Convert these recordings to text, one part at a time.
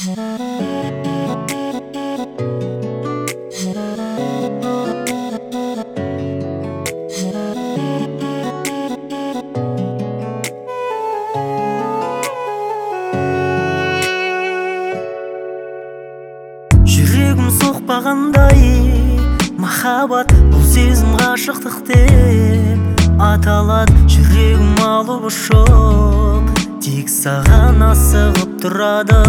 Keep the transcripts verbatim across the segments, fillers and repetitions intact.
Жүрегім соқпағандай махаббат, бұл сезім ғашықтық деп аталады. Жүрегім алып ұшып тек саған асығып тұрады.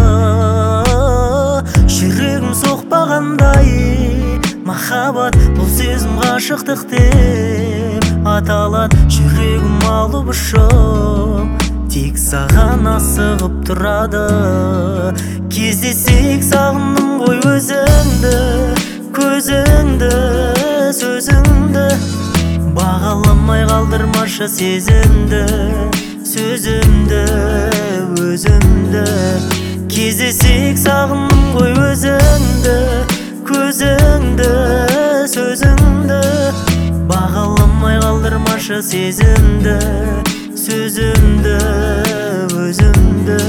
Жүрегім соқпағандай махаббат, бұл сезім ғашықтық деп аталады. Жүрегім алып ұшып тек саған асығып тұрады. Кездесек сағындым ғой өзіңді, көзіңді, сөзіңді. Бағаламай қалдырмашы сезімді, сөзімді, өзімді. Кездесек сағындым ғой өзіңді, көзіңді, сөзіңді. Бағаламай қалдырмашы сезімді, сөзімді, өзімді.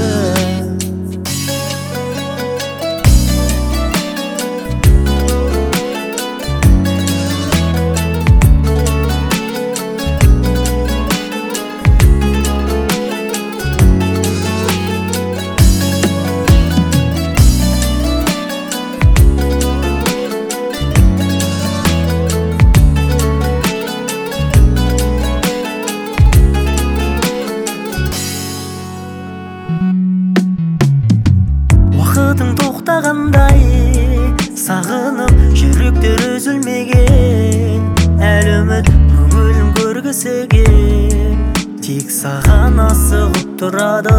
Уақытың тоқтағандай сағынып жүректер үзілмеген. Әлі үміт көңілім көргісі кеп тек саған асығып тұрады.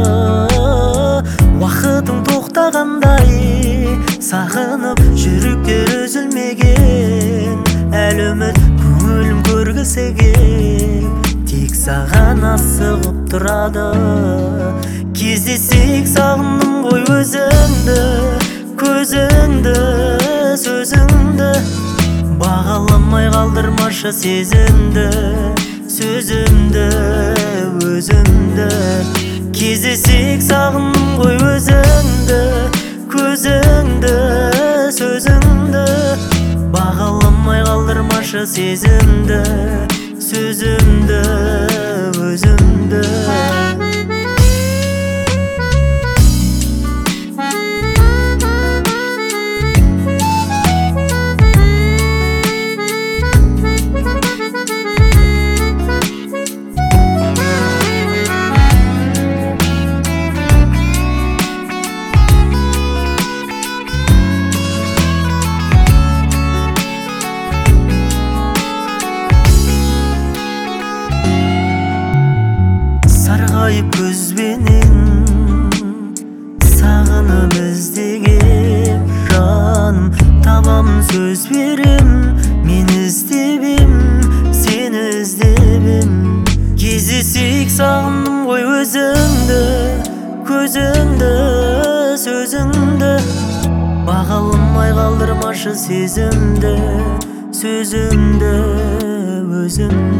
Уақытың тоқтағандай сағынып жүректер үзілмеген. Әлі үміт көңілім көргісі кеп тек саған асығып тұрады. Кездесек сағындым ғой өзіңді, көзіңді, сөзіңді. Бағаламай қалдырмашы сезімді, сөзімді, өзімді. Кездесек сағындым ғой өзіңді, көзіңді, сөзіңді. Бағаламай қалдырмашы сезімді, сөзімді, өзімді. Сарғайып көзбенен сағынып іздеген жаным, табамын сөз берем. Мен іздебем, сені іздебем. Кездесек сағындым ғой өзіңді, көзіңді, сөзіңді. Бағаламай қалдырмашы сезімді, сөзімді, өзімді.